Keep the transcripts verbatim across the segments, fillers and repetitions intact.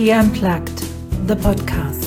Reiki Unplugged, the podcast.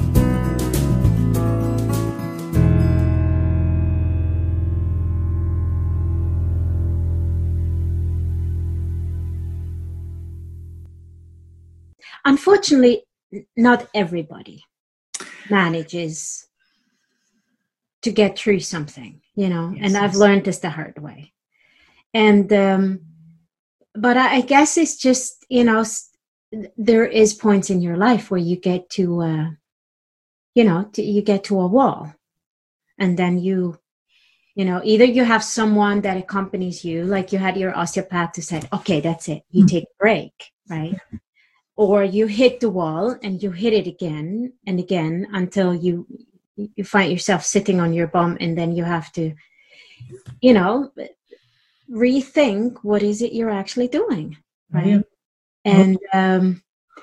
Unfortunately, not everybody manages to get through something, you know, yes, and I've yes. learned this the hard way. And, um, but I, I guess it's just, you know, there is points in your life where you get to, uh, you know, to, you get to a wall, and then you, you know, either you have someone that accompanies you, like you had your osteopath who said, okay, that's it. You mm-hmm. take a break, right? Mm-hmm. Or you hit the wall and you hit it again and again until you you find yourself sitting on your bum, and then you have to, you know, rethink what is it you're actually doing, right? Yeah. And, um,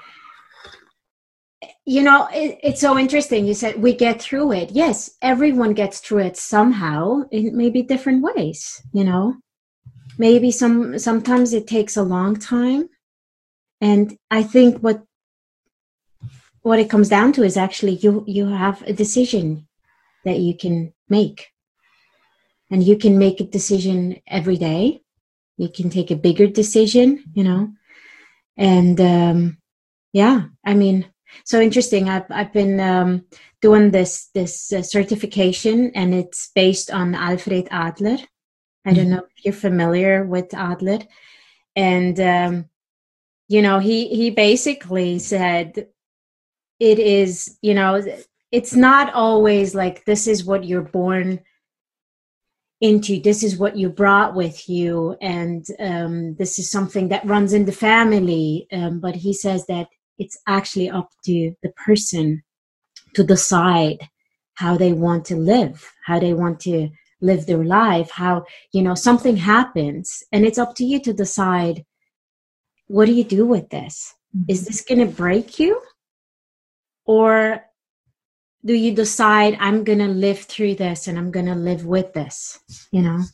you know, it, it's so interesting. You said we get through it. Yes, everyone gets through it somehow in maybe different ways, you know. Maybe some sometimes it takes a long time. And I think what what it comes down to is actually you you have a decision that you can make. And you can make a decision every day. You can take a bigger decision, you know. And um, yeah, I mean, so interesting. I've I've been um, doing this this uh, certification, and it's based on Alfred Adler. I don't know if you're familiar with Adler. And um, you know, he he basically said it is, you know, it's not always like this is what you're born into, this is what you brought with you, and um, this is something that runs in the family. Um, but he says that it's actually up to the person to decide how they want to live, how they want to live their life, how, you know, something happens, and it's up to you to decide, what do you do with this? Mm-hmm. Is this going to break you? Or do you decide, I'm going to live through this and I'm going to live with this, you know?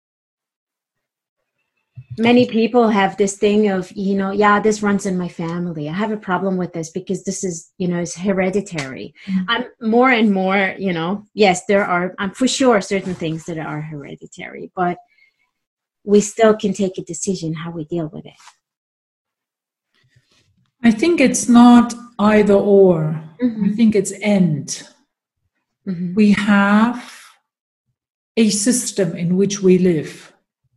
Many people have this thing of, you know, yeah, this runs in my family. I have a problem with this because this is, you know, it's hereditary. Mm-hmm. I'm more and more, you know, yes, there are, I'm for sure certain things that are hereditary, but we still can take a decision how we deal with it. I think it's not either or. Mm-hmm. I think it's and. Mm-hmm. We have a system in which we live.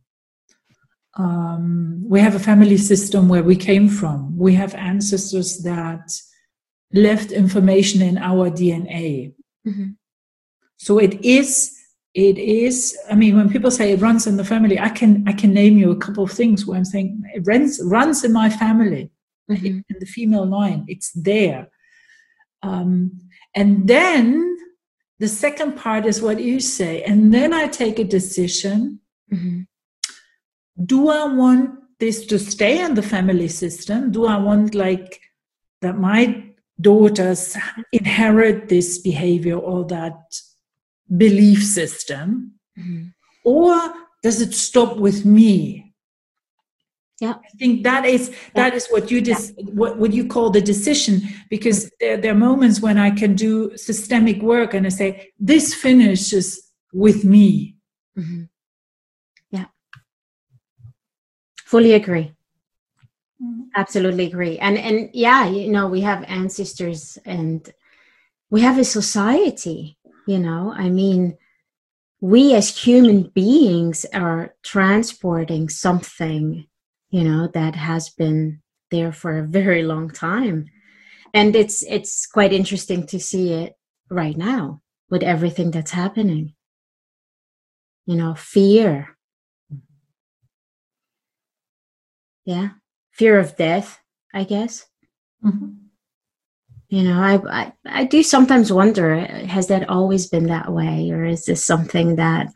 Um, we have a family system where we came from. We have ancestors that left information in our D N A. Mm-hmm. So it is, it is, I mean, when people say it runs in the family, I can I can name you a couple of things where I'm saying it runs, runs in my family. Mm-hmm. In the female line, it's there. Um, and then the second part is what you say. And then I take a decision. Mm-hmm. Do I want this to stay in the family system? Do I want like that my daughters inherit this behavior or that belief system? Mm-hmm. Or does it stop with me? Yeah, I think that is that yeah. is what you dis, yeah. what what you call the decision, because there, there are moments when I can do systemic work and I say this finishes with me. Mm-hmm. Yeah, fully agree. Mm-hmm. Absolutely agree. And and yeah, you know, we have ancestors and we have a society. You know, I mean, we as human beings are transporting something, you know, that has been there for a very long time. And it's it's quite interesting to see it right now with everything that's happening. You know, fear. Yeah. Fear of death, I guess. Mm-hmm. You know, I, I I do sometimes wonder, has that always been that way? Or is this something that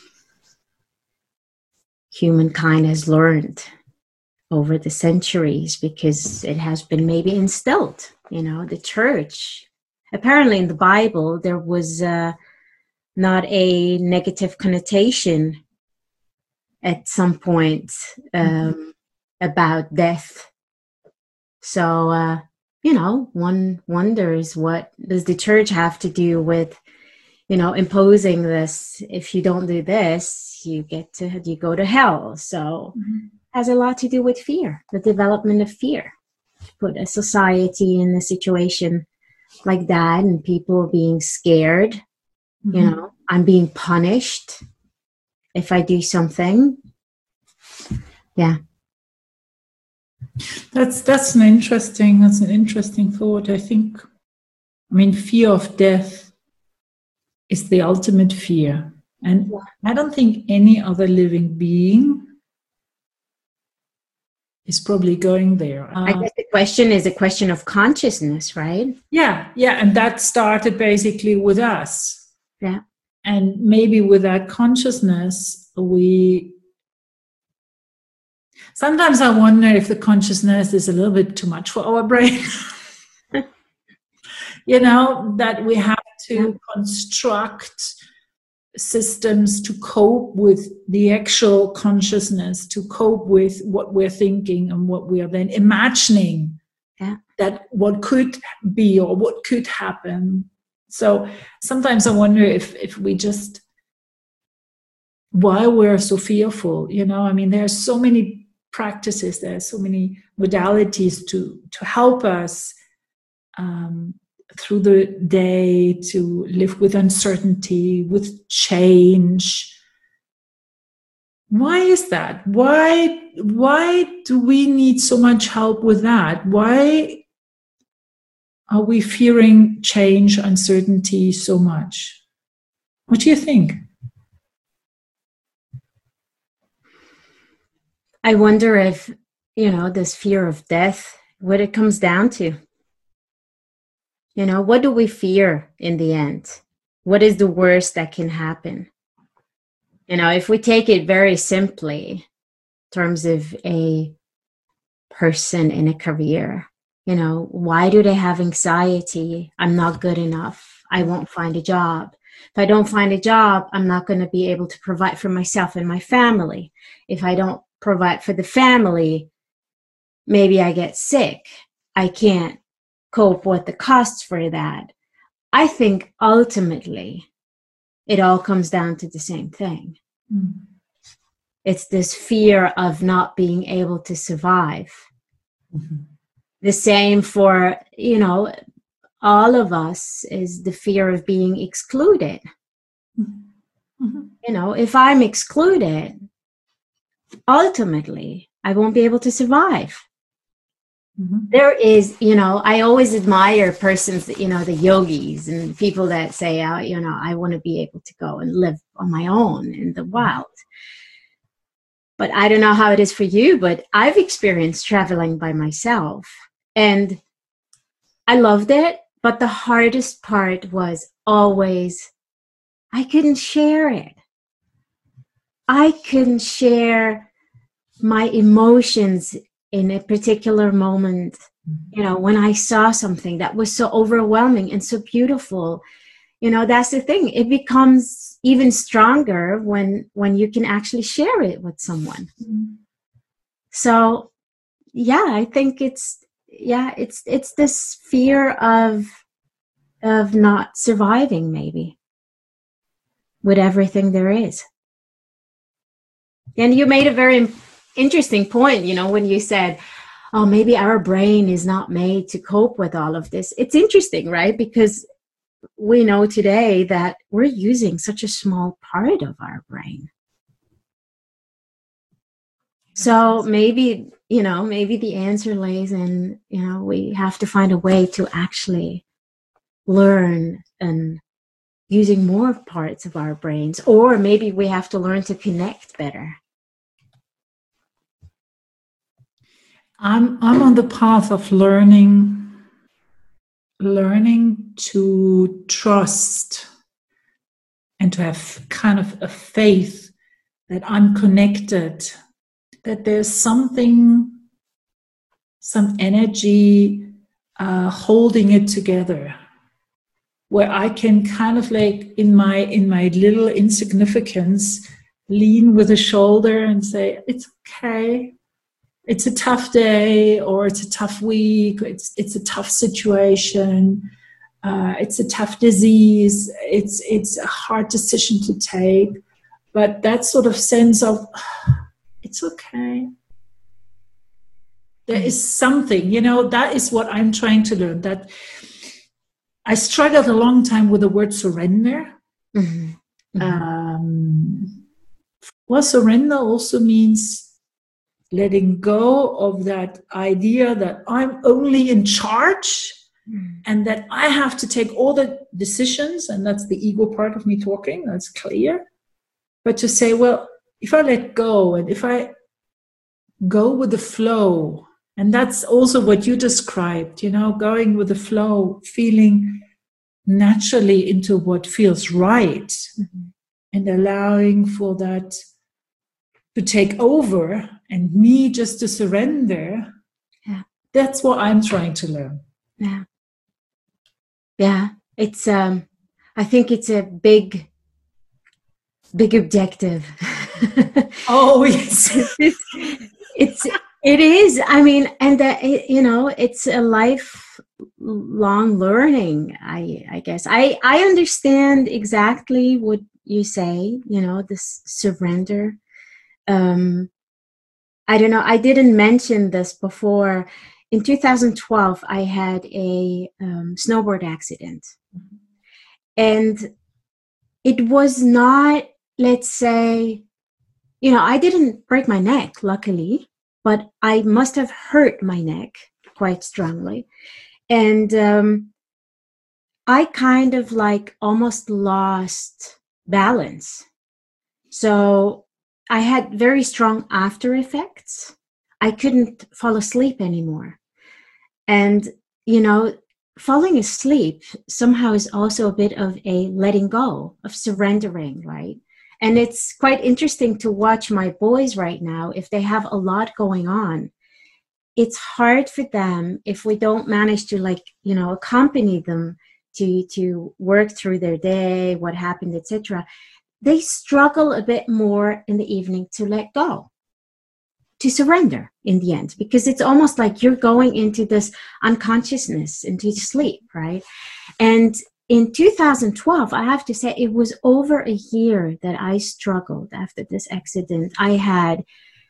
humankind has learned over the centuries because it has been maybe instilled, you know, the church. Apparently in the Bible, there was uh, not a negative connotation at some point um, mm-hmm. about death. So, uh, you know, one wonders, what does the church have to do with, you know, imposing this? If you don't do this, you get to, you go to hell. So mm-hmm. it has a lot to do with fear, the development of fear. Put a society in a situation like that, and people being scared, mm-hmm. you know, I'm being punished if I do something. Yeah. That's that's an interesting that's an interesting thought. I think, I mean, fear of death is the ultimate fear, and I don't think any other living being is probably going there. Uh, I guess the question is a question of consciousness, right? Yeah, yeah, and that started basically with us. Yeah, and maybe with that consciousness, we. Sometimes I wonder if the consciousness is a little bit too much for our brain. You know, that we have to yeah. construct systems to cope with the actual consciousness, to cope with what we're thinking and what we are then imagining yeah. that what could be or what could happen. So sometimes I wonder if, if we just, why we're so fearful, you know, I mean, there are so many practices, there are so many modalities to to help us um, through the day, to live with uncertainty, with change. Why is that? Why why do we need so much help with that? Why are we fearing change, uncertainty so much? What do you think? I wonder if, you know, this fear of death, what it comes down to. You know, what do we fear in the end? What is the worst that can happen? You know, if we take it very simply, in terms of a person in a career, you know, why do they have anxiety? I'm not good enough. I won't find a job. If I don't find a job, I'm not going to be able to provide for myself and my family. If I don't provide for the family, maybe I get sick. I can't cope with the costs for that. I think ultimately it all comes down to the same thing. Mm. It's this fear of not being able to survive. Mm-hmm. The same for, you know, all of us is the fear of being excluded. Mm-hmm. You know, if I'm excluded, ultimately, I won't be able to survive. Mm-hmm. There is, you know, I always admire persons, you know, the yogis and people that say, oh, you know, I want to be able to go and live on my own in the wild. But I don't know how it is for you, but I've experienced traveling by myself and I loved it. But the hardest part was always, I couldn't share it. I couldn't share my emotions in a particular moment. You know, when I saw something that was so overwhelming and so beautiful, you know, that's the thing. It becomes even stronger when, when you can actually share it with someone. Mm-hmm. So, yeah, I think it's, yeah, it's, it's this fear of, of not surviving maybe with everything there is. And you made a very interesting point, you know, when you said, oh, maybe our brain is not made to cope with all of this. It's interesting, right? Because we know today that we're using such a small part of our brain. So maybe, you know, maybe the answer lays in, you know, we have to find a way to actually learn and using more parts of our brains, or maybe we have to learn to connect better. I'm I'm on the path of learning, learning to trust and to have kind of a faith that I'm connected, that there's something, some energy uh, holding it together, where I can kind of like in my in my little insignificance lean with a shoulder and say, it's okay. it's a tough day, or it's a tough week, it's it's a tough situation, uh, it's a tough disease, it's it's a hard decision to take, but that sort of sense of it's okay. There is something, you know, that is what I'm trying to learn. That I struggled a long time with the word surrender. Mm-hmm. Mm-hmm. Um, well, surrender also means letting go of that idea that I'm only in charge mm. and that I have to take all the decisions, and that's the ego part of me talking, that's clear. But to say, well, if I let go and if I go with the flow, and that's also what you described, you know, going with the flow, feeling naturally into what feels right, mm-hmm. and allowing for that to take over and me just to surrender. Yeah. That's what I'm trying to learn. Yeah. Yeah. It's, um, I think it's a big, big objective. Oh, yes. it's, it's, it is. I mean, and that, you know, it's a lifelong learning, I, I guess. I, I understand exactly what you say, you know, this surrender. Um, I don't know. I didn't mention this before. In two thousand twelve, I had a um, snowboard accident. Mm-hmm. And it was not, let's say, you know, I didn't break my neck, luckily, but I must have hurt my neck quite strongly. And um, I kind of like almost lost balance. So I had very strong after effects. I couldn't fall asleep anymore. And, you know, falling asleep somehow is also a bit of a letting go, of surrendering, right? And it's quite interesting to watch my boys right now. If they have a lot going on, it's hard for them if we don't manage to, like, you know, accompany them to, to work through their day, what happened, et cetera. They struggle a bit more in the evening to let go, to surrender in the end, because it's almost like you're going into this unconsciousness, into sleep, right? And in two thousand twelve, I have to say, it was over a year that I struggled after this accident. I had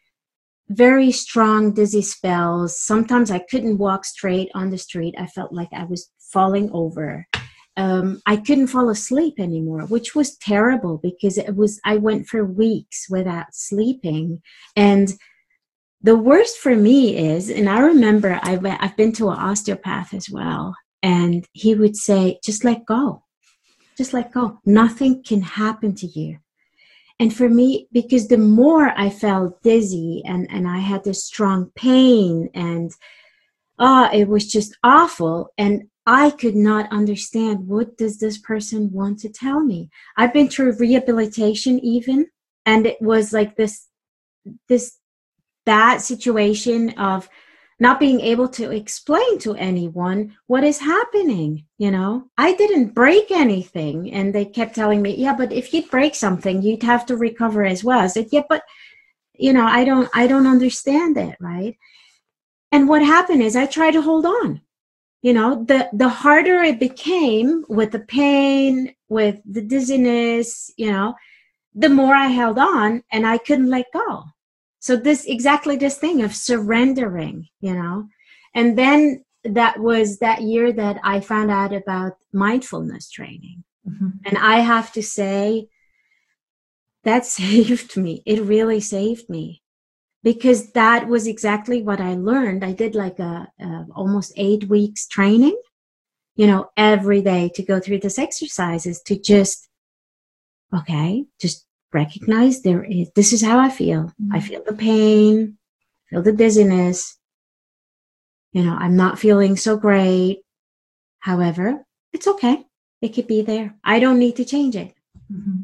very strong dizzy spells. Sometimes I couldn't walk straight on the street. I felt like I was falling over. Um, I couldn't fall asleep anymore, which was terrible because it was, I went for weeks without sleeping. And the worst for me is, and I remember I've, I've been to an osteopath as well, and he would say, just let go, just let go. Nothing can happen to you. And for me, because the more I felt dizzy and, and I had this strong pain and ah, oh, it was just awful. And I could not understand, what does this person want to tell me? I've been through rehabilitation even, and it was like this, this, that situation of not being able to explain to anyone what is happening. You know, I didn't break anything. And they kept telling me, yeah, but if you'd break something, you'd have to recover as well. I said, yeah, but you know, I don't, I don't understand it. Right. And what happened is I tried to hold on. You know, the, the harder it became with the pain, with the dizziness, you know, the more I held on and I couldn't let go. So this, exactly this thing of surrendering, you know, and then that was that year that I found out about mindfulness training. Mm-hmm. And I have to say that saved me. It really saved me. Because that was exactly what I learned. I did like a, a almost eight weeks training, you know, every day to go through these exercises to just, okay, just recognize there is, this is how I feel. Mm-hmm. I feel the pain, feel the dizziness. You know, I'm not feeling so great. However, it's okay. It could be there. I don't need to change it. Mm-hmm.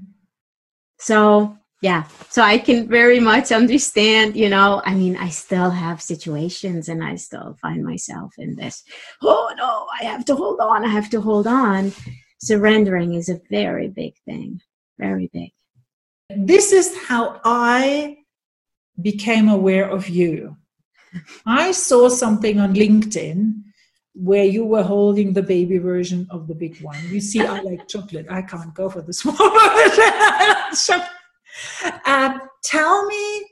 So yeah, so I can very much understand, you know, I mean, I still have situations and I still find myself in this, oh no, I have to hold on, I have to hold on. Surrendering is a very big thing, very big. This is how I became aware of you. I saw something on LinkedIn where you were holding the baby version of the big one. You see, I like chocolate. I can't go for the small version. um, tell me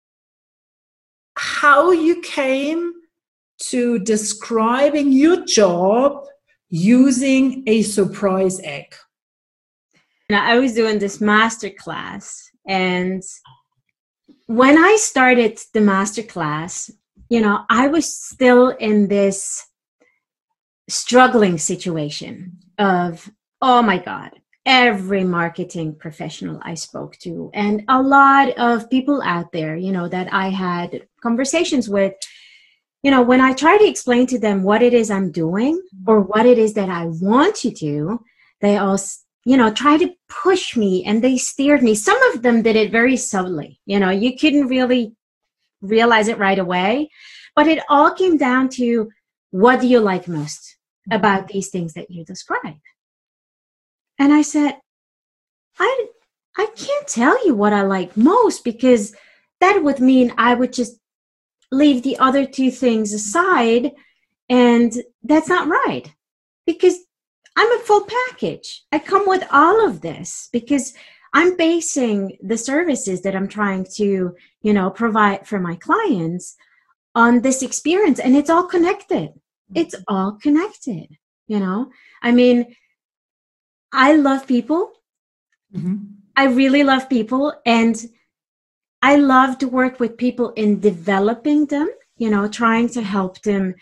how you came to describing your job using a surprise egg. Now, I was doing this master class, and when I started the master class, you know, I was still in this struggling situation of, oh my God, every marketing professional I spoke to and a lot of people out there, you know, that I had conversations with, you know, when I try to explain to them what it is I'm doing or what it is that I want to do, they all, you know, try to push me and they steered me. Some of them did it very subtly, you know, you couldn't really realize it right away, but it all came down to, what do you like most about these things that you describe? And I said, I, I can't tell you what I like most, because that would mean I would just leave the other two things aside. And that's not right, because I'm a full package. I come with all of this because I'm basing the services that I'm trying to, you know, provide for my clients on this experience, and it's all connected. It's all connected, you know? I mean, I love people. Mm-hmm. I really love people. And I love to work with people in developing them, you know, trying to help them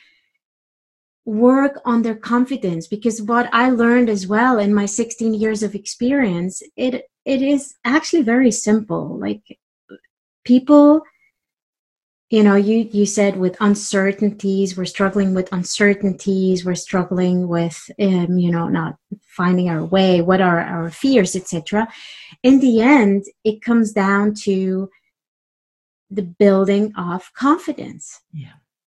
work on their confidence. Because what I learned as well in my sixteen years of experience, it it is actually very simple. Like, people, you know, you, you said with uncertainties, we're struggling with uncertainties, we're struggling with, um, you know, not finding our way, what are our fears, et cetera. In the end, it comes down to the building of confidence. Yeah.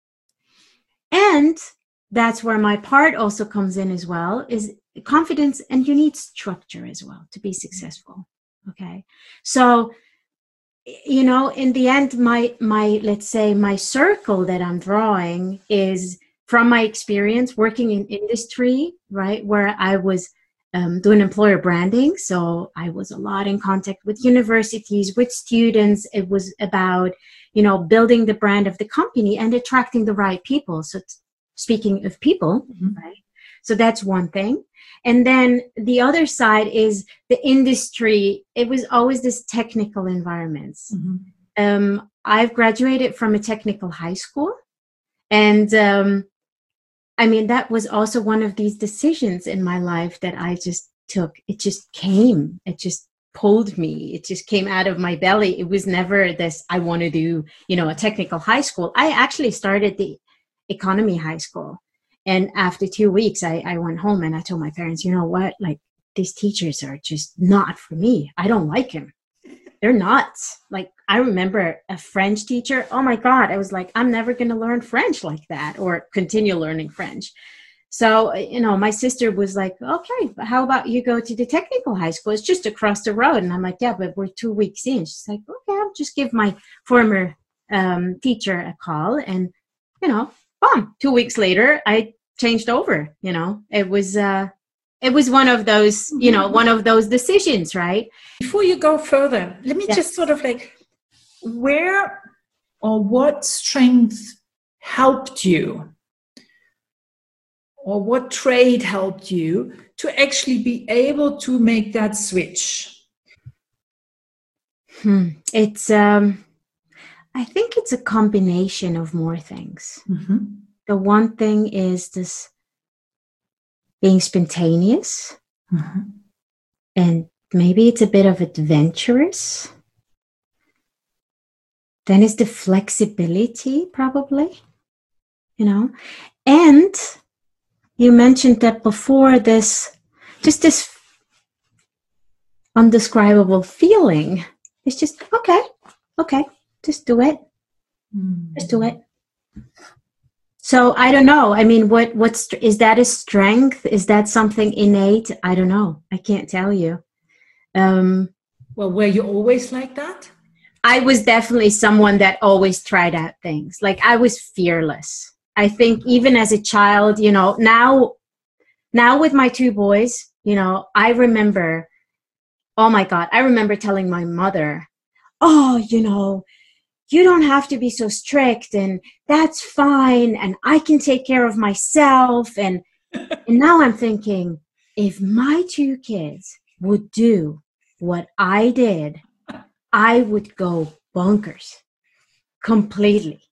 And that's where my part also comes in as well, is confidence, and you need structure as well to be successful. Okay. So, you know, in the end, my, my, let's say my circle that I'm drawing is from my experience working in industry, right? Where I was um, doing employer branding. So I was a lot in contact with universities, with students. It was about, you know, building the brand of the company and attracting the right people. So t- speaking of people, mm-hmm. right? So that's one thing. And then the other side is the industry. It was always this technical environments. Mm-hmm. Um, I've graduated from a technical high school. And um, I mean, that was also one of these decisions in my life that I just took. It just came. It just pulled me. It just came out of my belly. It was never this, I want to do, you know, a technical high school. I actually started the economy high school. And after two weeks, I, I went home and I told my parents, you know what, like, these teachers are just not for me. I don't like them. They're nuts. Like, I remember a French teacher. Oh my God. I was like, I'm never going to learn French like that or continue learning French. So, you know, my sister was like, okay, but how about you go to the technical high school? It's just across the road. And I'm like, yeah, but we're two weeks in. She's like, okay, I'll just give my former um, teacher a call. And, you know, boom, two weeks later, I changed over. You know, it was, uh, it was one of those, you know, one of those decisions, right? Before you go further, let me yes. just sort of like, where or what strength helped you, or what trait helped you to actually be able to make that switch? Hmm. It's, um, I think it's a combination of more things. Mm-hmm. The one thing is this being spontaneous, mm-hmm. and maybe it's a bit of adventurous. Then it's the flexibility, probably, you know. And you mentioned that before, this, just this undescribable feeling. It's just, okay, okay, just do it. Mm-hmm. Just do it. So I don't know. I mean, what, what's, is that a strength? Is that something innate? I don't know. I can't tell you. Um, well, were you always like that? I was definitely someone that always tried out things. Like I was fearless. I think even as a child, you know, now, now with my two boys, you know, I remember, oh my God, I remember telling my mother, oh, you know, you don't have to be so strict and that's fine. And I can take care of myself. And, and now I'm thinking, if my two kids would do what I did, I would go bonkers completely.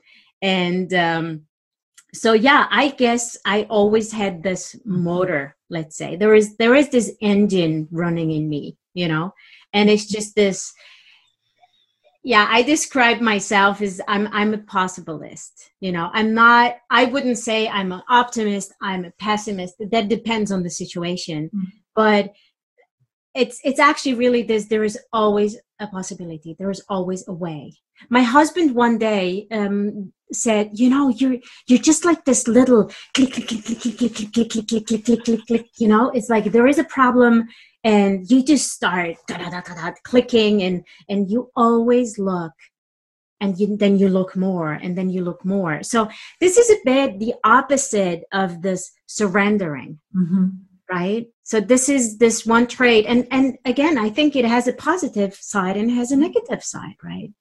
And um, so, yeah, I guess I always had this motor, let's say. There is there is this engine running in me, you know, and it's just this. Yeah, I describe myself as I'm I'm a possibilist. You know, I'm not, I wouldn't say I'm an optimist, I'm a pessimist. That depends on the situation. Mm-hmm. But it's it's actually really this, there is always a possibility. There is always a way. My husband one day um, said, you know, you're you're just like this little click, click, click, click, click, click, click, click, click, click, click, click, click, click, you know, it's like there is a problem and you just start da, da, da, da, da, clicking and, and you always look and you, then you look more and then you look more. So this is a bit the opposite of this surrendering, mm-hmm. right? So this is this one trait. And, and again, I think it has a positive side and it has a negative side, right?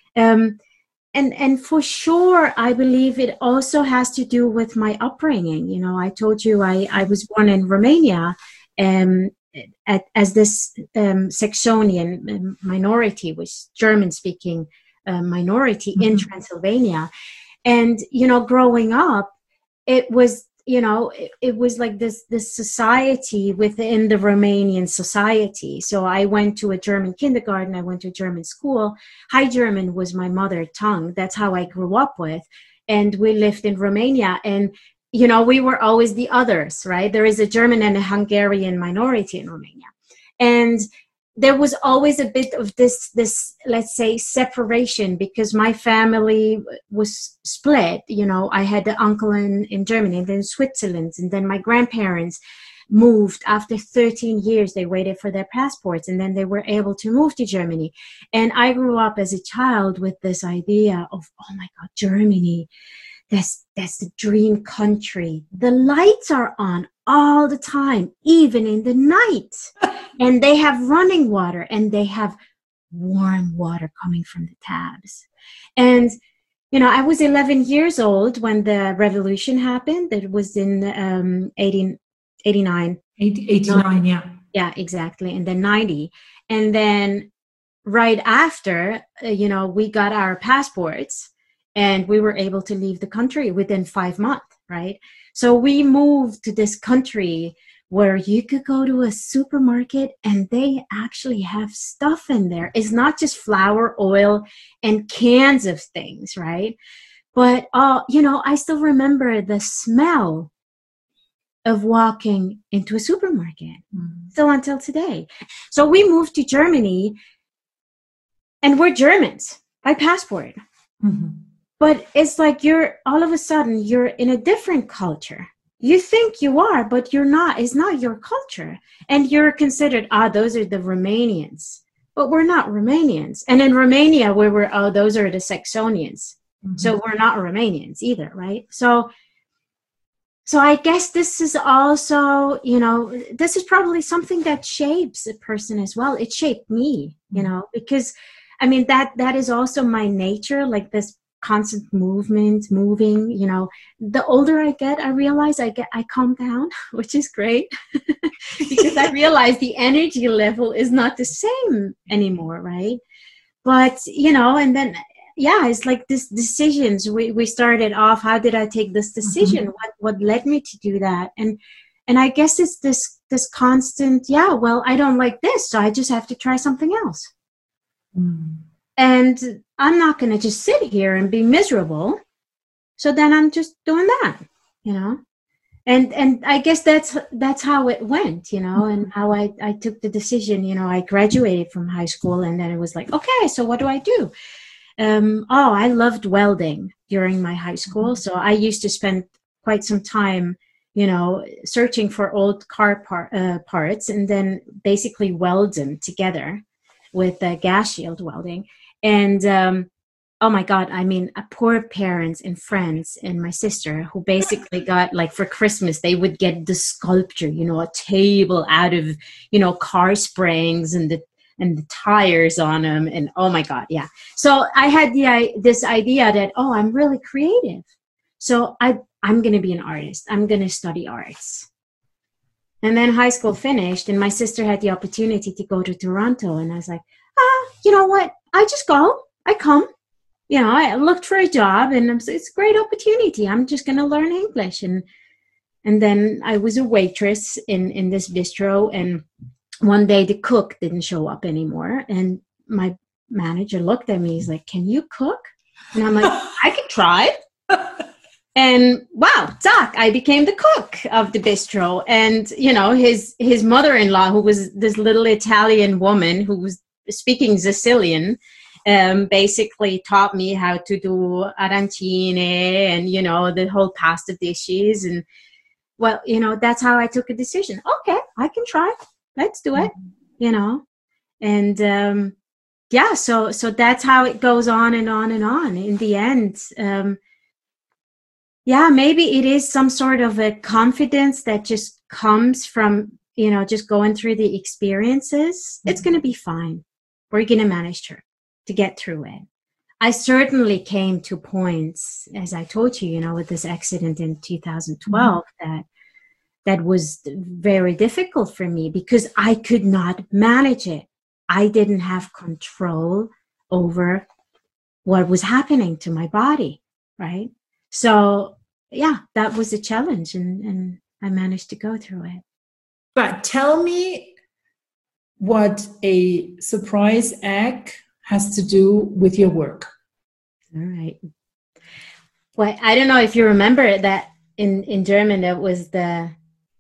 Um, and, and for sure, I believe it also has to do with my upbringing. You know, I told you I, I was born in Romania, um, At, as this um, Saxonian minority, was German-speaking uh, minority mm-hmm. in Transylvania. And, you know, growing up, it was, you know, it, it was like this, this society within the Romanian society. So I went to a German kindergarten. I went to a German school. High German was my mother tongue. That's how I grew up with. And we lived in Romania. And you know, we were always the others, right? There is a German and a Hungarian minority in Romania. And there was always a bit of this, this, let's say, separation because my family was split. You know, I had an uncle in, in Germany and then Switzerland. And then my grandparents moved after thirteen years. They waited for their passports and then they were able to move to Germany. And I grew up as a child with this idea of, oh my God, Germany. That's, that's the dream country. The lights are on all the time, even in the night. And they have running water and they have warm water coming from the taps. And, you know, I was eleven years old when the revolution happened. It was in um, eighteen eighty-nine. eighty-nine, yeah. Yeah, exactly. And then ninety. And then right after, uh, you know, we got our passports. And we were able to leave the country within five months, right? So we moved to this country where you could go to a supermarket and they actually have stuff in there. It's not just flour, oil, and cans of things, right? But, uh, you know, I still remember the smell of walking into a supermarket, mm-hmm. still until today. So we moved to Germany and we're Germans by passport. Mm-hmm. But it's like you're, all of a sudden, you're in a different culture. You think you are, but you're not. It's not your culture. And you're considered, ah, those are the Romanians. But we're not Romanians. And in Romania, we were, oh, those are the Saxonians. Mm-hmm. So we're not Romanians either, right? So, so I guess this is also, you know, this is probably something that shapes a person as well. It shaped me, you know, because, I mean, that that is also my nature, like this constant movement, moving, you know. The older I get, I realize I get, I calm down, which is great because I realize the energy level is not the same anymore, right? But, you know, and then, yeah, it's like this decisions. We, we started off, how did I take this decision? Mm-hmm. What, what led me to do that? And, and I guess it's this, this constant, yeah, well, I don't like this, so I just have to try something else. Mm. And I'm not going to just sit here and be miserable. So then I'm just doing that, you know. And and I guess that's that's how it went, you know, and how I, I took the decision. You know, I graduated from high school and then it was like, okay, so what do I do? Um, oh, I loved welding during my high school. So I used to spend quite some time, you know, searching for old car par- uh, parts and then basically weld them together with uh, gas shield welding. And um, oh my God, I mean, uh, poor parents and friends and my sister who basically got, like, for Christmas, they would get the sculpture, you know, a table out of, you know, car springs and the and the tires on them. And oh my God, yeah. So I had the I, this idea that, oh, I'm really creative. So I, I'm going to be an artist. I'm going to study arts. And then high school finished, and my sister had the opportunity to go to Toronto. And I was like, ah, you know what? I just go. I come. You know, I looked for a job, and it's a great opportunity. I'm just going to learn English. And and then I was a waitress in, in this bistro. And one day the cook didn't show up anymore. And my manager looked at me. He's like, can you cook? And I'm like, I could try. And wow, Zach, I became the cook of the bistro. And, you know, his his mother-in-law, who was this little Italian woman who was speaking Sicilian, um, basically taught me how to do arancine and, you know, the whole pasta dishes. And, well, you know, that's how I took a decision. Okay, I can try. Let's do it, you know. And, um, yeah, so so that's how it goes on and on and on. In the end, um, yeah, maybe it is some sort of a confidence that just comes from, you know, just going through the experiences. It's going to be fine. We're going to manage to, to get through it. I certainly came to points, as I told you, you know, with this accident in two thousand twelve, mm-hmm. that that was very difficult for me because I could not manage it. I didn't have control over what was happening to my body, right? So, yeah, that was a challenge, and, and I managed to go through it. But tell me what a surprise egg has to do with your work. All right. Well, I don't know if you remember that in, in German, that was the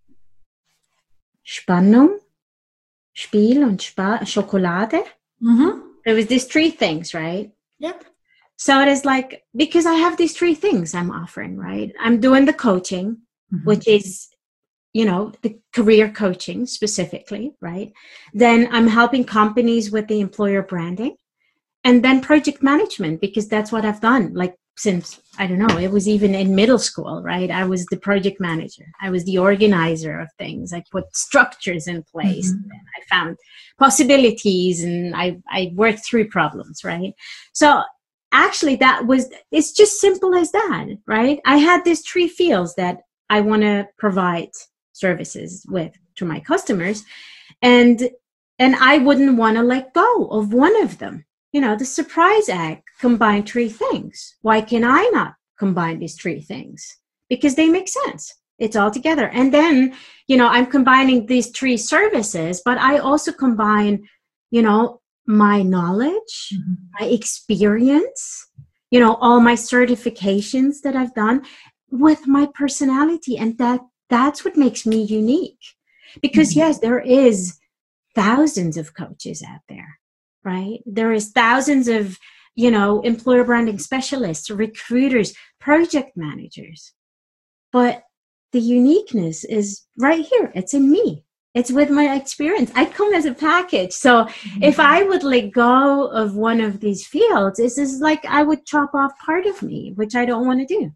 Spannung, Spiel und Spa- Schokolade. Mm-hmm. There was these three things, right? Yep. So it is like, because I have these three things I'm offering, right? I'm doing the coaching, mm-hmm. which is, you know, the career coaching specifically, right? Then I'm helping companies with the employer branding, and then project management, because that's what I've done. Like since, I don't know, it was even in middle school, right? I was the project manager. I was the organizer of things. I put structures in place. Mm-hmm. And I found possibilities, and I, I worked through problems, right? So actually that was, it's just simple as that, right? I had these three fields that I want to provide services with to my customers. And, and I wouldn't want to let go of one of them. You know, the surprise egg combined three things. Why can I not combine these three things? Because they make sense. It's all together. And then, you know, I'm combining these three services, but I also combine, you know, my knowledge, mm-hmm. my experience, you know, all my certifications that I've done with my personality. And that that's what makes me unique. Because mm-hmm. yes, there is thousands of coaches out there. Right? There is thousands of, you know, employer branding specialists, recruiters, project managers. But the uniqueness is right here. It's in me. It's with my experience. I come as a package. So mm-hmm. if I would let go of one of these fields, it's just like I would chop off part of me, which I don't want to do.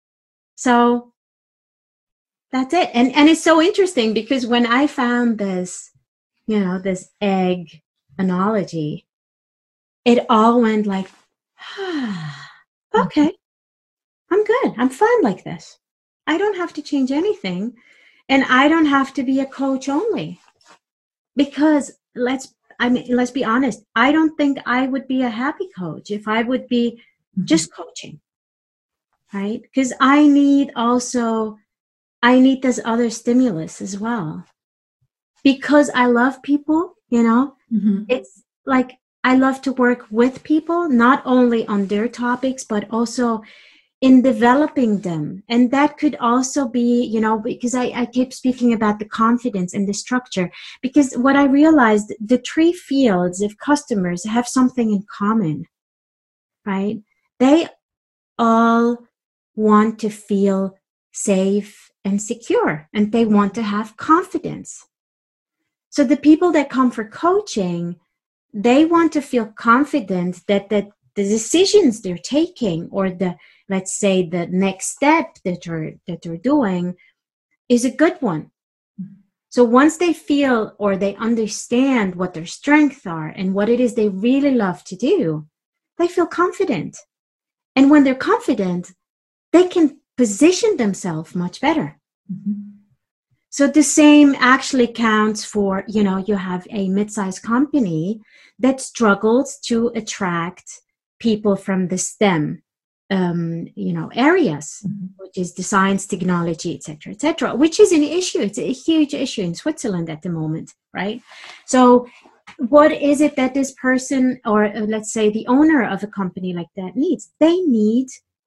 So that's it. And, and it's so interesting because when I found this, you know, this egg analogy, it all went like, ah, okay, I'm good. I'm fine like this. I don't have to change anything, and I don't have to be a coach only. Because let's, I mean, let's be honest. I don't think I would be a happy coach if I would be just coaching, right? Because I need also, I need this other stimulus as well. Because I love people. You know, mm-hmm. it's like I love to work with people, not only on their topics, but also in developing them. And that could also be, you know, because I, I keep speaking about the confidence and the structure, because what I realized, the three fields of customers have something in common, right? They all want to feel safe and secure, and they want to have confidence. So the people that come for coaching, they want to feel confident that, that the decisions they're taking, or the, let's say, the next step that they're, that they're doing is a good one. So once they feel or they understand what their strengths are and what it is they really love to do, they feel confident. And when they're confident, they can position themselves much better. Mm-hmm. So the same actually counts for, you know, you have a mid-sized company that struggles to attract people from the STEM, um, you know, areas, mm-hmm. which is the science, technology, et cetera, et cetera, which is an issue. It's a huge issue in Switzerland at the moment, right? So what is it that this person, or uh, let's say the owner of a company like that needs? They need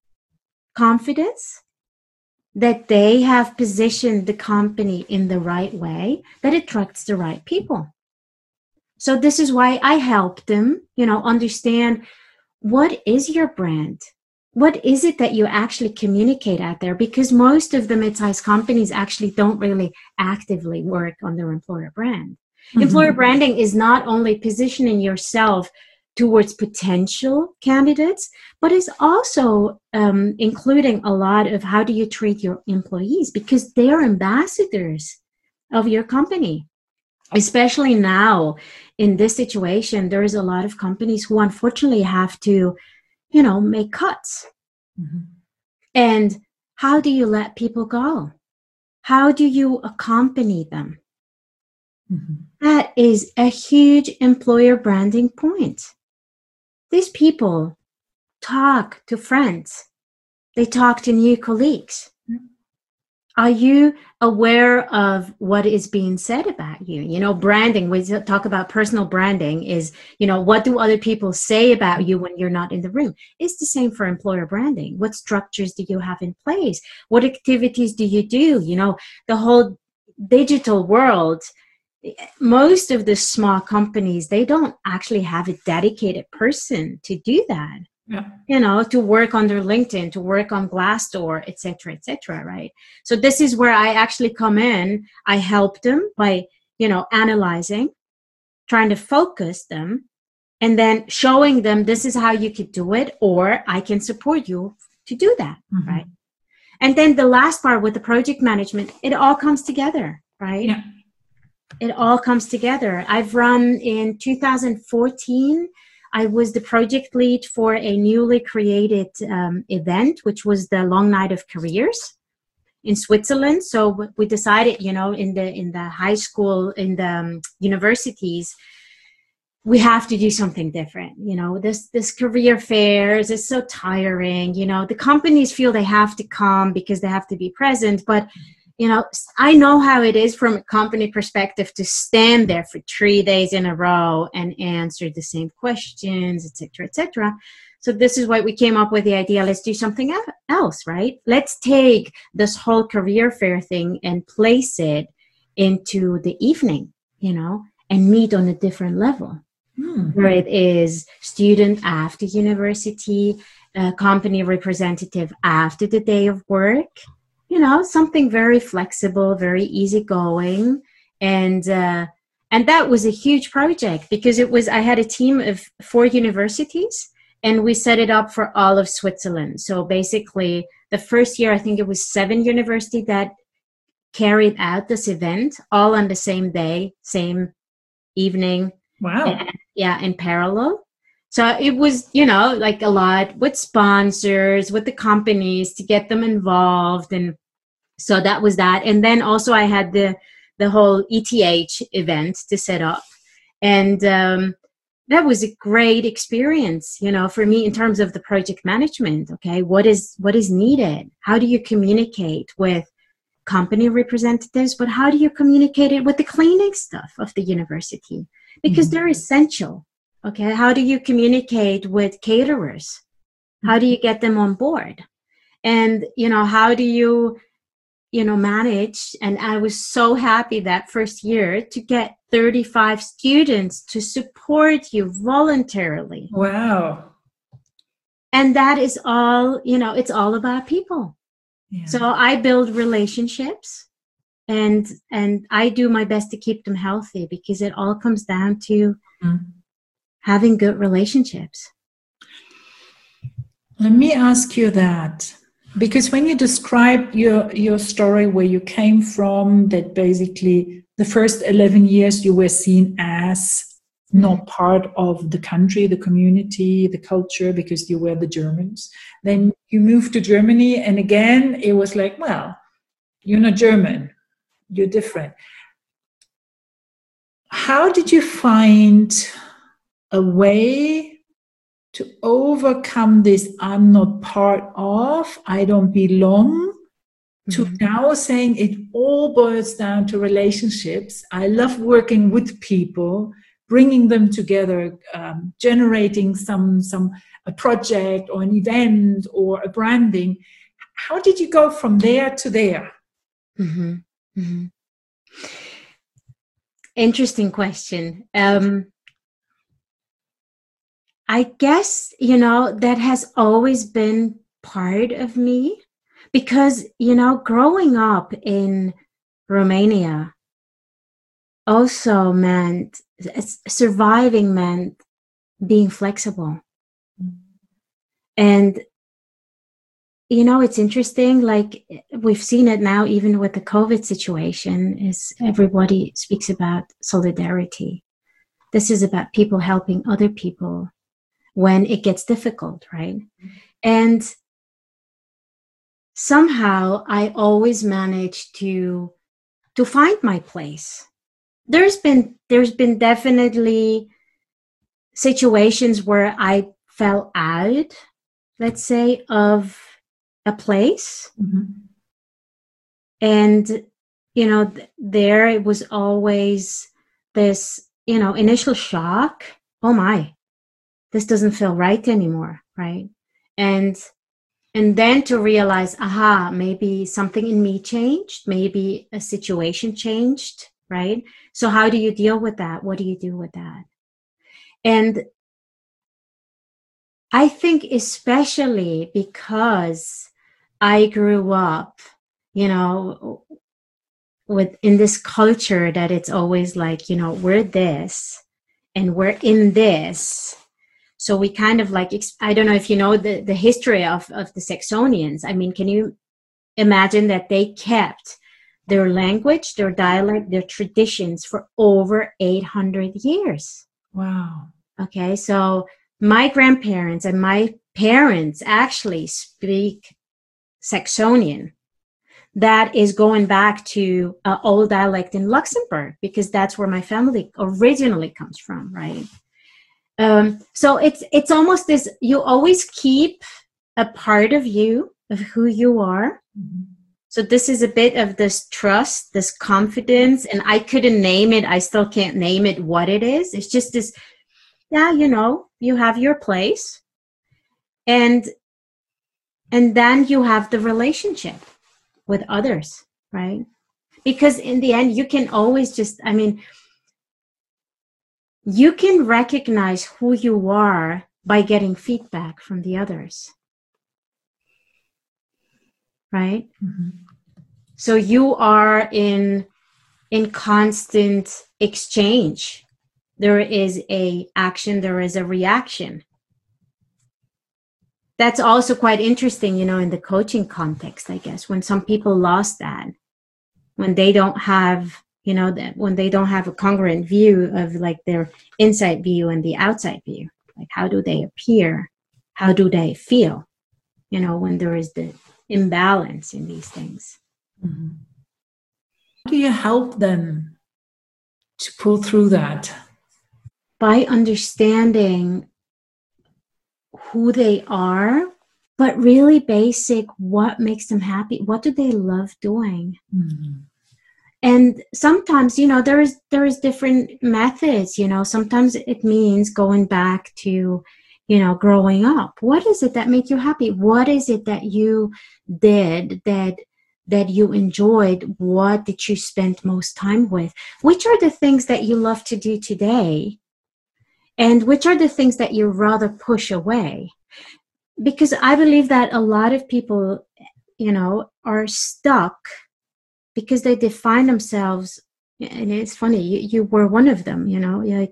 confidence that they have positioned the company in the right way, that attracts the right people. So this is why I help them, you know, understand, what is your brand? What is it that you actually communicate out there? Because most of the mid-sized companies actually don't really actively work on their employer brand. Mm-hmm. Employer branding is not only positioning yourself towards potential candidates, but is also um, including a lot of how do you treat your employees, because they're ambassadors of your company. Especially now in this situation, there is a lot of companies who unfortunately have to, you know, make cuts. Mm-hmm. And how do you let people go? How do you accompany them? Mm-hmm. That is a huge employer branding point. These people talk to friends. They talk to new colleagues. Are you aware of what is being said about you? You know, branding, we talk about personal branding is, you know, what do other people say about you when you're not in the room? It's the same for employer branding. What structures do you have in place? What activities do you do? You know, the whole digital world, most of the small companies, they don't actually have a dedicated person to do that. Yeah. You know, to work on their LinkedIn, to work on Glassdoor, et cetera, et cetera, right? So this is where I actually come in. I help them by, you know, analyzing, trying to focus them, and then showing them this is how you could do it, or I can support you to do that, mm-hmm. right? And then the last part with the project management, it all comes together, right? Yeah. It all comes together. I've run in two thousand fourteen, I was the project lead for a newly created um, event, which was the Long Night of Careers in Switzerland. So we decided, you know, in the in the high school, in the um, universities, we have to do something different. You know, this this career fairs is so tiring. You know, the companies feel they have to come because they have to be present, but you know, I know how it is from a company perspective to stand there for three days in a row and answer the same questions, et cetera, et cetera. So this is why we came up with the idea, let's do something else, right? Let's take this whole career fair thing and place it into the evening, you know, and meet on a different level. Hmm. Where it is student after university, uh, company representative after the day of work. You know, something very flexible, very easygoing. And uh, and that was a huge project because it was, I had a team of four universities and we set it up for all of Switzerland. So basically the first year, I think it was seven universities that carried out this event all on the same day, same evening. Wow. And, yeah, in parallel. So it was, you know, like a lot with sponsors, with the companies to get them involved. And so that was that. And then also I had the, the whole E T H event to set up. And um, that was a great experience, you know, for me in terms of the project management. Okay. What is, what is needed? How do you communicate with company representatives, but how do you communicate it with the cleaning stuff of the university? Because mm-hmm. they're essential. Okay, how do you communicate with caterers? How do you get them on board? And, you know, how do you, you know, manage? And I was so happy that first year to get thirty-five students to support you voluntarily. Wow. And that is all, you know, it's all about people. Yeah. So I build relationships and, and I do my best to keep them healthy because it all comes down to mm-hmm. having good relationships. Let me ask you that, because when you describe your, your story where you came from, that basically the first eleven years you were seen as not part of the country, the community, the culture, because you were the Germans. Then you moved to Germany, and again, it was like, well, you're not German, you're different. How did you find a way to overcome this I'm not part of, I don't belong, to mm-hmm. now saying it all boils down to relationships. I love working with people, bringing them together, um, generating some some a project or an event or a branding. How did you go from there to there? Mm-hmm. Mm-hmm. Interesting question. Um, I guess, you know, that has always been part of me because, you know, growing up in Romania also meant, surviving meant being flexible. And, you know, it's interesting, like we've seen it now, even with the COVID situation, is everybody speaks about solidarity. This is about people helping other people when it gets difficult, right? Mm-hmm. And somehow I always manage to to find my place. There's been there's been definitely situations where I fell out, let's say, of a place. Mm-hmm. And, you know, th- there it was always this, you know, initial shock. Oh my, this doesn't feel right anymore, right? And and then to realize, aha, maybe something in me changed, maybe a situation changed, right? So how do you deal with that? What do you do with that? And I think especially because I grew up, you know, with in this culture that it's always like, you know, we're this and we're in this. So we kind of like, I don't know if you know the, the history of, of the Saxonians. I mean, can you imagine that they kept their language, their dialect, their traditions for over eight hundred years? Wow. Okay, so my grandparents and my parents actually speak Saxonian. That is going back to uh, old dialect in Luxembourg, because that's where my family originally comes from, right? Um, so it's it's almost this, you always keep a part of you, of who you are. Mm-hmm. So this is a bit of this trust, this confidence, and I couldn't name it. I still can't name it what it is. It's just this, yeah, you know, you have your place. And and then you have the relationship with others, right? Because in the end, you can always just, I mean, you can recognize who you are by getting feedback from the others, right? Mm-hmm. So you are in in constant exchange. There is a action, there is a reaction. That's also quite interesting, you know, in the coaching context, I guess, when some people lost that, when they don't have, you know, that when they don't have a congruent view of like their inside view and the outside view, like how do they appear? How do they feel? You know, when there is the imbalance in these things. Mm-hmm. How do you help them to pull through that? By understanding who they are, but really basic, what makes them happy? What do they love doing? Mm-hmm. And sometimes, you know, there is there is different methods, you know, sometimes it means going back to, you know, growing up. What is it that make you happy? What is it that you did that that you enjoyed? What did you spend most time with? Which are the things that you love to do today? And which are the things that you rather push away? Because I believe that a lot of people, you know, are stuck because they define themselves. And it's funny, you, you were one of them, you know, like,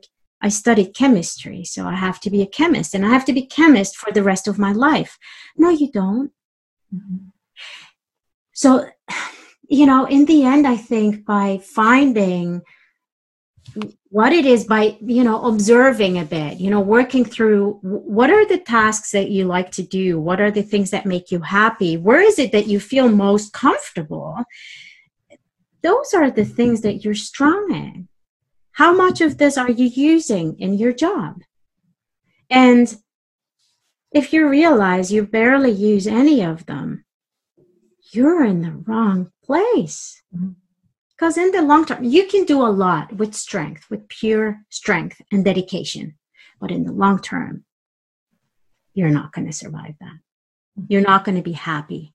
I studied chemistry, so I have to be a chemist, and I have to be a chemist for the rest of my life. No, you don't. Mm-hmm. So, you know, in the end, I think by finding what it is, by, you know, observing a bit, you know, working through what are the tasks that you like to do? What are the things that make you happy? Where is it that you feel most comfortable? Those are the things that you're strong in. How much of this are you using in your job? And if you realize you barely use any of them, you're in the wrong place. Because in the long term, you can do a lot with strength, with pure strength and dedication. But in the long term, you're not going to survive that. You're not going to be happy.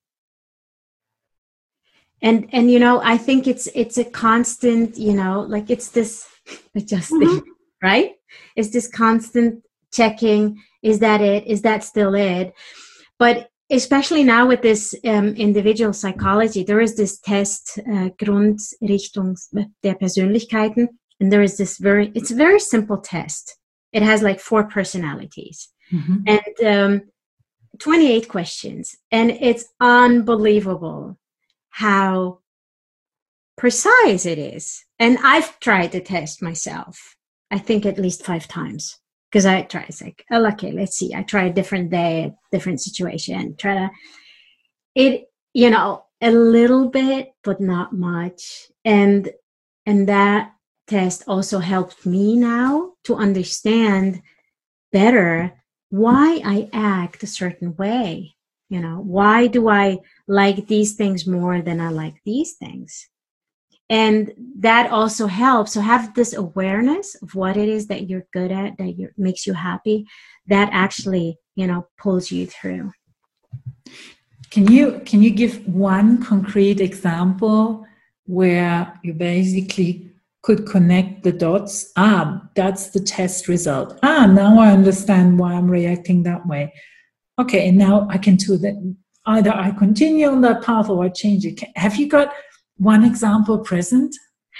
And, and, you know, I think it's, it's a constant, you know, like it's this adjusting, mm-hmm. right? It's this constant checking. Is that it? Is that still it? But especially now with this um, individual psychology, there is this test, uh, Grundrichtung der Persönlichkeiten, and there is this very, it's a very simple test. It has like four personalities mm-hmm. and um, twenty-eight questions. And it's unbelievable how precise it is. And I've tried the test myself, I think at least five times. Because I try, it's like, oh, okay, let's see. I try a different day, a different situation. Try to, it, you know, a little bit, but not much. And, and that test also helped me now to understand better why I act a certain way. You know, why do I like these things more than I like these things? And that also helps. So have this awareness of what it is that you're good at, that you're, makes you happy, that actually, you know, pulls you through. Can you, can you give one concrete example where you basically could connect the dots? Ah, that's the test result. Ah, now I understand why I'm reacting that way. Okay, and now I can do that. Either I continue on that path or I change it. Have you got one example present?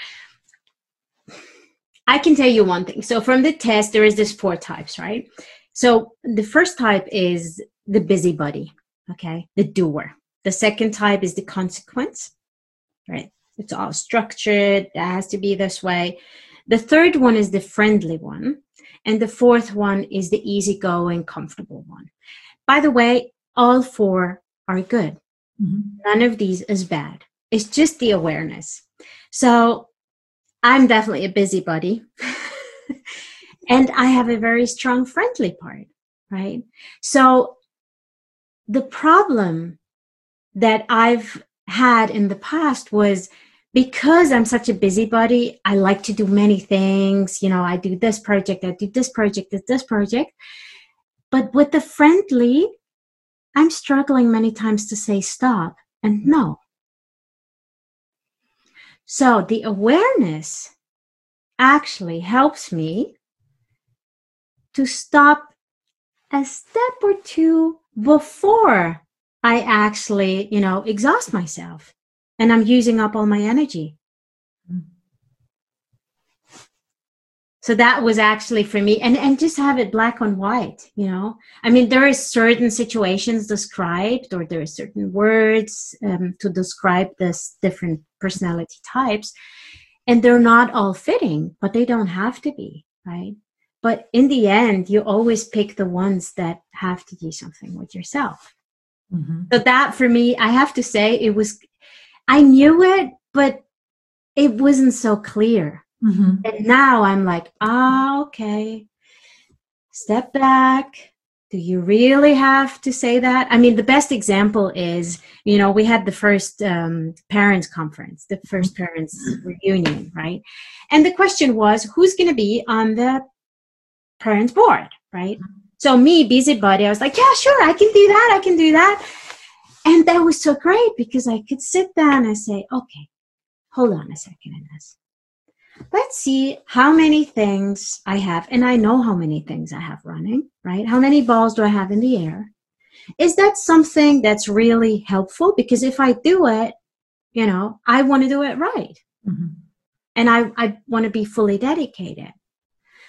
I can tell you one thing. So from the test, there is this four types, right? So the first type is the busybody, okay? The doer. The second type is the consequence, right? It's all structured. It has to be this way. The third one is the friendly one. And the fourth one is the easygoing, comfortable one. By the way, all four are good. Mm-hmm. None of these is bad. It's just the awareness. So I'm definitely a busybody. And I have a very strong friendly part, right? So the problem that I've had in the past was because I'm such a busybody, I like to do many things. You know, I do this project, I do this project, this project. But with the friendly, I'm struggling many times to say stop and no. So the awareness actually helps me to stop a step or two before I actually, you know, exhaust myself and I'm using up all my energy. So that was actually for me, and, and just have it black on white, you know. I mean, there are certain situations described, or there are certain words um, to describe this different personality types, and they're not all fitting, but they don't have to be, right? But in the end, you always pick the ones that have to do something with yourself. Mm-hmm. So that for me, I have to say, it was, I knew it, but it wasn't so clear. Mm-hmm. And now I'm like, ah, okay, step back. Do you really have to say that? I mean, the best example is, you know, we had the first um, parents conference, the first parents reunion, right? And the question was, who's going to be on the parents board, right? So me, busybody, I was like, yeah, sure, I can do that. I can do that. And that was so great because I could sit down and say, okay, hold on a second, Ines. Let's see how many things I have. And I know how many things I have running, right? How many balls do I have in the air? Is that something that's really helpful? Because if I do it, you know, I want to do it right. Mm-hmm. And I, I want to be fully dedicated.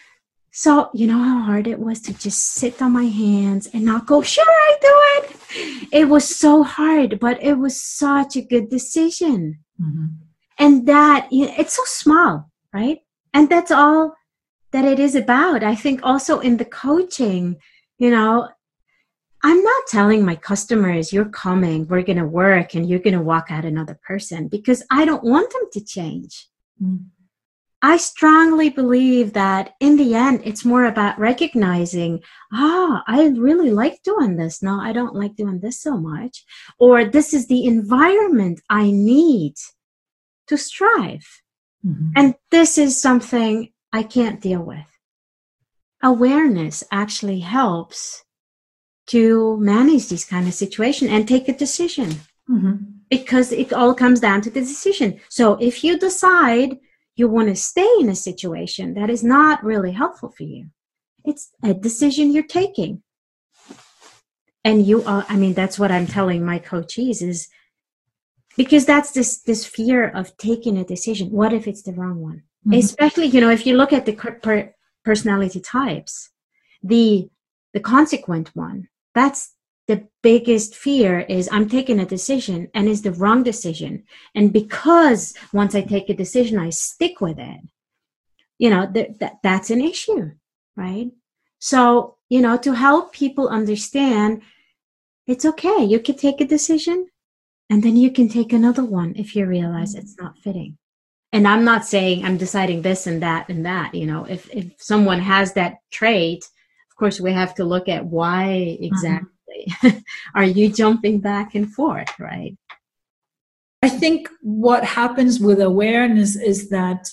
So, you know how hard it was to just sit on my hands and not go, sure, I do it. It was so hard, but it was such a good decision. Mm-hmm. And that, you know, it's so small, right? And that's all that it is about. I think also in the coaching, you know, I'm not telling my customers, you're coming, we're going to work, and you're going to walk out another person, because I don't want them to change. Mm. I strongly believe that in the end, it's more about recognizing, ah, I really like doing this. No, I don't like doing this so much. Or this is the environment I need to strive. Mm-hmm. And this is something I can't deal with. Awareness actually helps to manage this kind of situation and take a decision. Mm-hmm. Because it all comes down to the decision. So if you decide you want to stay in a situation that is not really helpful for you, it's a decision you're taking. And you are, I mean, that's what I'm telling my coachees, is because that's this, this fear of taking a decision. What if it's the wrong one? Mm-hmm. Especially, you know, if you look at the per- personality types, the, the consequent one, that's the biggest fear, is I'm taking a decision and it's the wrong decision. And because once I take a decision, I stick with it, you know, th- that that's an issue, right? So, you know, to help people understand, it's okay. You can take a decision and then you can take another one if you realize it's not fitting. And I'm not saying I'm deciding this and that and that, you know, if, if someone has that trait, of course, we have to look at why exactly. Uh-huh. Are you jumping back and forth, right? I think what happens with awareness is that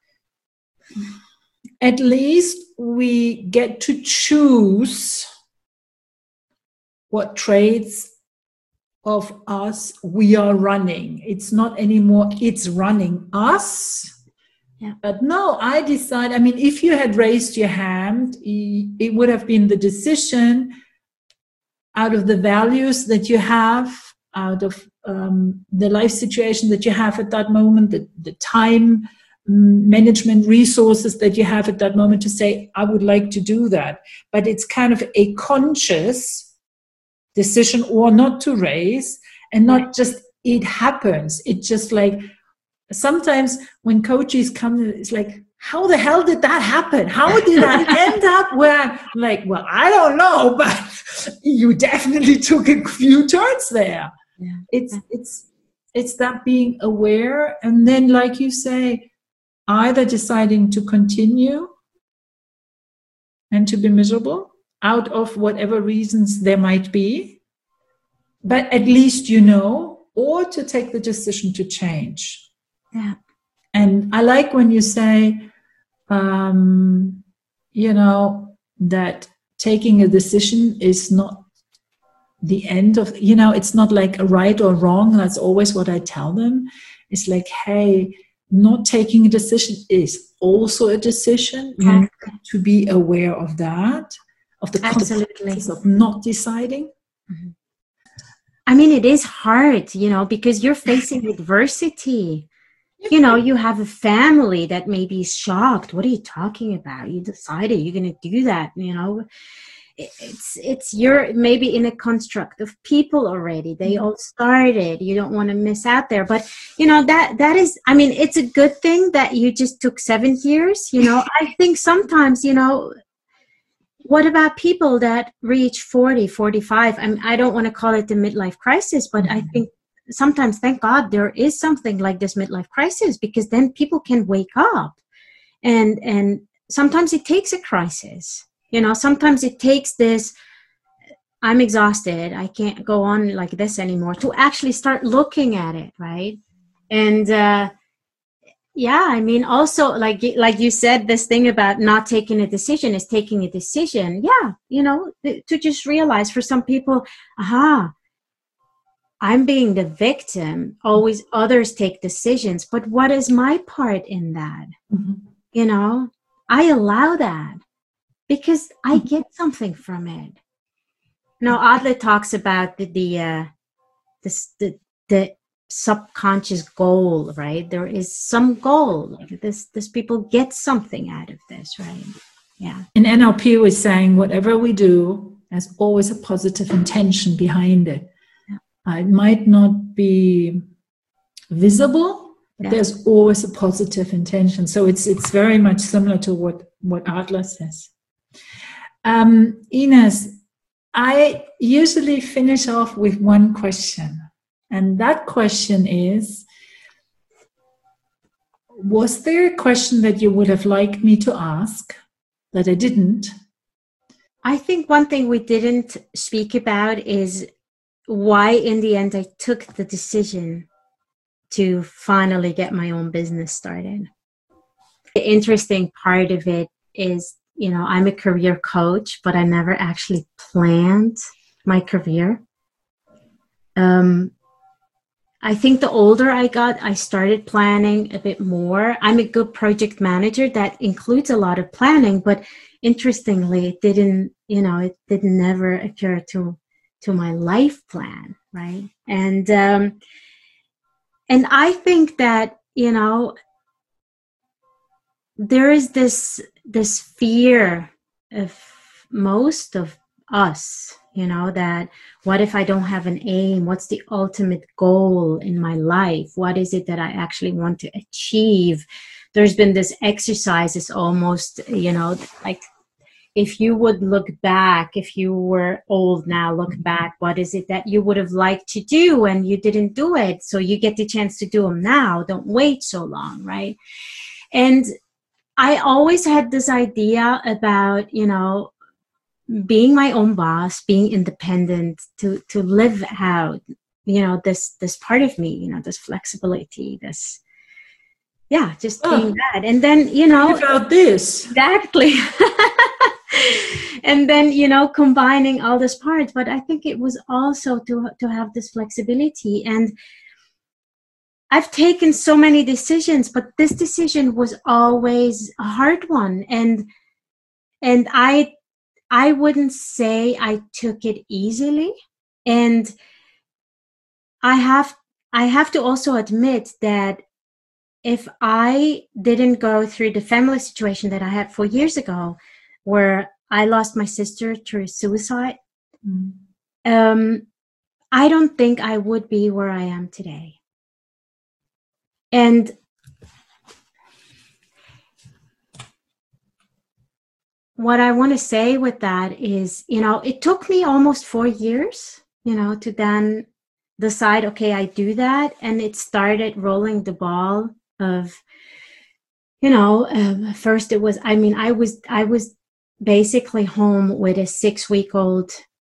at least we get to choose what traits of us we are running. It's not anymore, it's running us. Yeah. But no, I decide, I mean, if you had raised your hand, it would have been the decision out of the values that you have, out of um, the life situation that you have at that moment, the, the time management resources that you have at that moment, to say, I would like to do that. But it's kind of a conscious decision, or not to raise, and not just it happens. It's just like, sometimes when coaches come, it's like, how the hell did that happen? How did I end up where I'm like, well, I don't know, but you definitely took a few turns there. Yeah. It's it's it's that being aware, and then, like you say, either deciding to continue and to be miserable out of whatever reasons there might be, but at least you know, or to take the decision to change. Yeah. And I like when you say, um, you know, that taking a decision is not the end of, you know, it's not like a right or wrong. That's always what I tell them. It's like, hey, not taking a decision is also a decision. You Yeah. need to be aware of that, of the consequences of not deciding. Mm-hmm. I mean, it is hard, you know, because you're facing adversity. You know, you have a family that may be shocked. What are you talking about? You decided you're going to do that, you know. It's, it's you're maybe in a construct of people already. They all started. You don't want to miss out there. But, you know, that, that is, I mean, it's a good thing that you just took seven years, you know. I think sometimes, you know, what about people that reach forty, forty-five? I mean, I don't want to call it the midlife crisis, but mm-hmm. I think sometimes, thank God, there is something like this midlife crisis, because then people can wake up. And and sometimes it takes a crisis. You know, sometimes it takes this, I'm exhausted, I can't go on like this anymore, to actually start looking at it, right? And uh, yeah, I mean, also, like like you said, this thing about not taking a decision is taking a decision. Yeah, you know, to just realize, for some people, aha, I'm being the victim. Always others take decisions. But what is my part in that? Mm-hmm. You know, I allow that because I get something from it. Now, Adler talks about the the, uh, this, the the subconscious goal, right? There is some goal. Like this, this people get something out of this, right? Yeah. In N L P, we're saying whatever we do, there's always a positive intention behind it. Yeah. Uh, it might not be visible, but Yeah. there's always a positive intention. So it's it's very much similar to what, what Adler says. Um, Ines, I usually finish off with one question. And that question is, was there a question that you would have liked me to ask that I didn't? I think one thing we didn't speak about is why in the end I took the decision to finally get my own business started. The interesting part of it is, you know, I'm a career coach, but I never actually planned my career. Um, I think the older I got, I started planning a bit more. I'm a good project manager that includes a lot of planning, but interestingly, it didn't, you know, it didn't never occur to, to my life plan, right? And, um, and I think that, you know, there is this, this fear of most of us, you know, that what if I don't have an aim? What's the ultimate goal in my life? What is it that I actually want to achieve? There's been this exercise, it's almost, you know, like if you would look back, if you were old now, look back, what is it that you would have liked to do and you didn't do it? So you get the chance to do them now. Don't wait so long, right? And I always had this idea about, you know, being my own boss, being independent, to to live out, you know, this this part of me, you know, this flexibility, this, yeah, just Oh, being that. And then, you know, about this. Exactly. And then, you know, combining all these parts. But I think it was also to to have this flexibility. And I've taken so many decisions, but this decision was always a hard one. And and I I wouldn't say I took it easily. And I have I have to also admit that if I didn't go through the family situation that I had four years ago, where I lost my sister through suicide, mm. um, I don't think I would be where I am today. And what I want to say with that is, you know, it took me almost four years, you know, to then decide, okay, I do that. And it started rolling the ball of, you know, um, first it was, I mean, I was, I was basically home with a six week old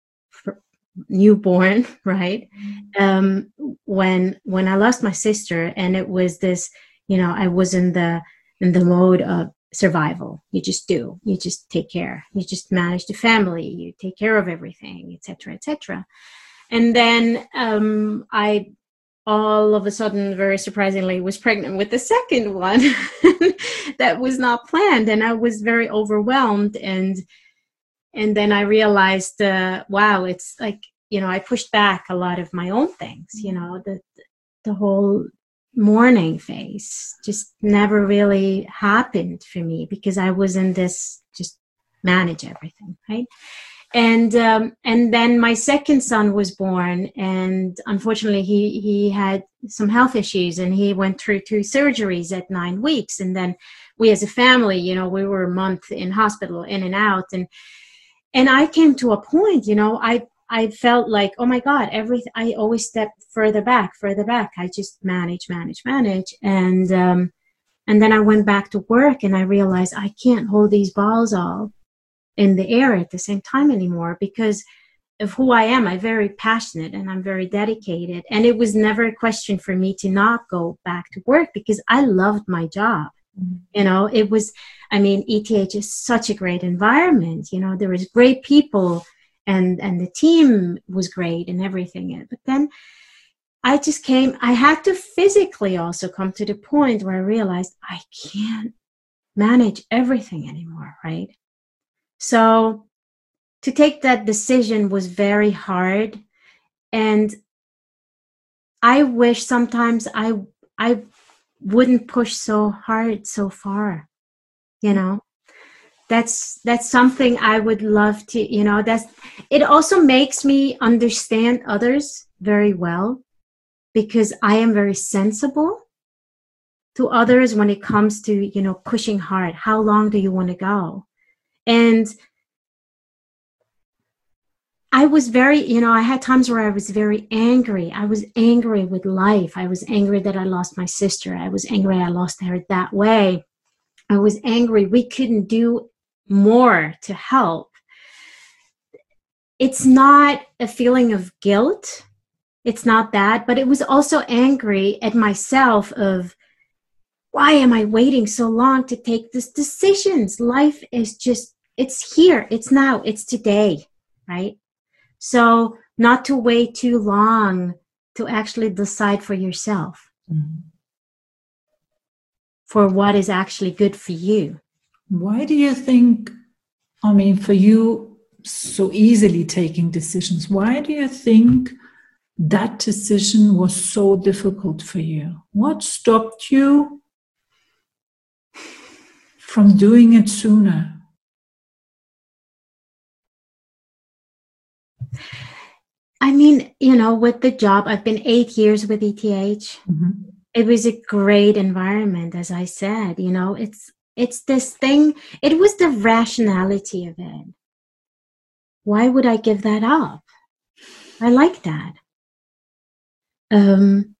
newborn, right? Um, when, when I lost my sister, and it was this, you know, I was in the, in the mode of survival. You just do, you just take care, you just manage the family, you take care of everything, et cetera, et cetera. And then, um, I, all of a sudden, very surprisingly, was pregnant with the second one. That was not planned. And I was very overwhelmed. And, and then I realized, uh, wow, it's like, you know, I pushed back a lot of my own things, you know, the, the whole mourning phase just never really happened for me because I was in this, just manage everything. Right. And, um, and then my second son was born, and unfortunately he, he had some health issues, and he went through two surgeries at nine weeks. And then we as a family, you know, we were a month in hospital, in and out. And, and I came to a point, you know, I, I felt like, oh my God, everything, I always stepped further back, further back. I just manage, manage, manage. And, um, and then I went back to work, and I realized I can't hold these balls all in the air at the same time anymore because of who I am. I'm very passionate and I'm very dedicated. And it was never a question for me to not go back to work because I loved my job. Mm-hmm. You know, it was, I mean, E T H is such a great environment. You know, there was great people, and, and the team was great and everything. But then I just came, I had to physically also come to the point where I realized I can't manage everything anymore, right? So to take that decision was very hard. And I wish sometimes I I wouldn't push so hard so far, you know. that's that's something I would love to, you know, that's it also makes me understand others very well, because I am very sensible to others when it comes to, you know, pushing hard. How long do you want to go? And I was very, you know, I had times where I was very angry. I was angry with life. I was angry that I lost my sister. I was angry I lost her that way. I was angry we couldn't do more to help. It's not a feeling of guilt. It's not that, but it was also angry at myself of, why am I waiting so long to take these decisions? Life is just, it's here, it's now, it's today, right? So not to wait too long to actually decide for yourself, mm-hmm. for what is actually good for you. Why do you think, I mean, for you, so easily taking decisions, why do you think that decision was so difficult for you? What stopped you from doing it sooner? I mean, you know, with the job, I've been eight years with E T H. Mm-hmm. It was a great environment, as I said. You know, it's it's this thing. It was the rationality of it. Why would I give that up? I like that. Um,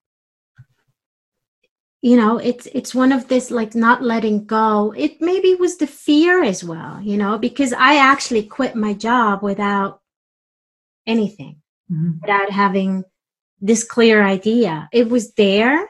you know, it's it's one of this, like, not letting go. It maybe was the fear as well, you know, because I actually quit my job without anything. Mm-hmm. Without having this clear idea. It was there,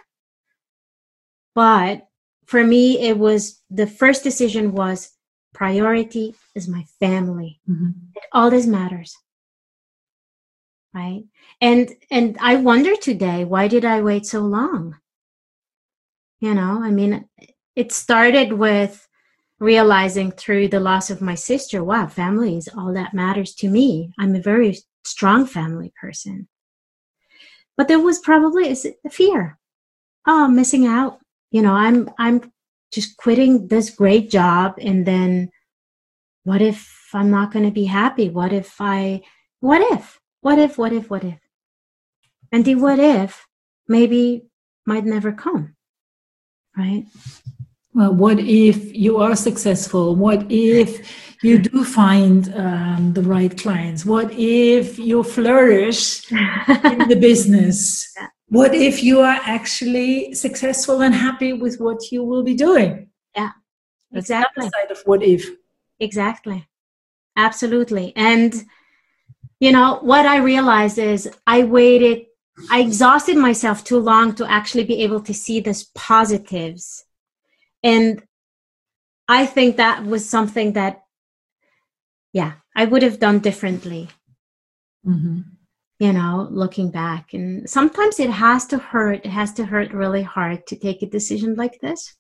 but for me, it was, the first decision was, priority is my family. Mm-hmm. It all this matters, right? And and I wonder today, why did I wait so long? You know, I mean, it started with realizing through the loss of my sister, wow, family is all that matters to me. I'm a very strong family person. But there was probably a fear. Oh, I'm missing out. You know, I'm I'm just quitting this great job, and then what if I'm not going to be happy? What if I, what if, what if, what if, what if? And the what if maybe might never come, right? Well, what if you are successful? What if you do find um, the right clients? What if you flourish in the business? Yeah. What if you are actually successful and happy with what you will be doing? Yeah, That's exactly. the other side of what if. Exactly. Absolutely. And, you know, what I realized is I waited, I exhausted myself too long to actually be able to see this positives. And I think that was something that, yeah, I would have done differently, mm-hmm. you know, looking back. And sometimes it has to hurt. It has to hurt really hard to take a decision like this.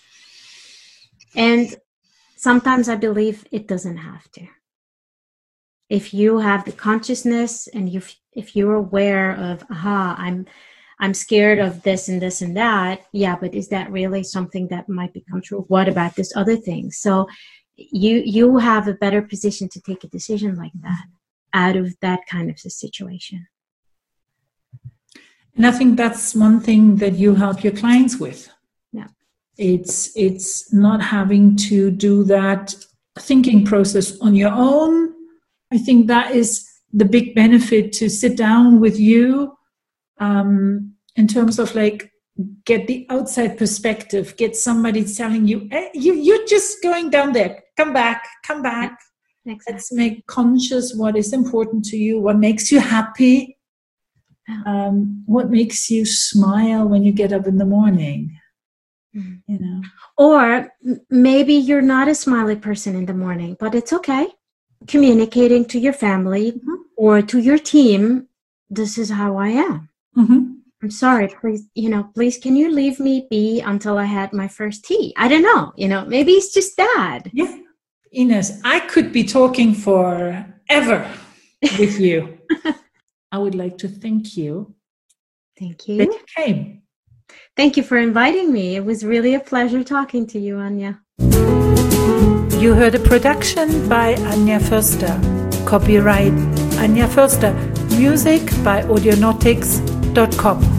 And sometimes I believe it doesn't have to. If you have the consciousness and you, if you're aware of, aha, I'm I'm scared of this and this and that. Yeah, but is that really something that might become true? What about this other thing? So you you have a better position to take a decision like that out of that kind of a situation. And I think that's one thing that you help your clients with. Yeah. It's it's not having to do that thinking process on your own. I think that is the big benefit, to sit down with you. Um, in terms of, like, get the outside perspective, get somebody telling you, hey, you, you're just going down there, come back, come back. Yeah, exactly. Let's make conscious what is important to you, what makes you happy, yeah. um, what makes you smile when you get up in the morning, mm-hmm. you know. Or maybe you're not a smiley person in the morning, but it's okay. Communicating to your family mm-hmm. or to your team, this is how I am. Mm-hmm. I'm sorry, please, you know, please, can you leave me be until I had my first tea? I don't know, you know, maybe it's just that. Yeah. Ines, I could be talking forever with you. I would like to thank you. Thank you. That you came. Thank you for inviting me. It was really a pleasure talking to you, Anja. You heard a production by Anja Förster. Copyright Anja Förster. Music by audionautics dot com.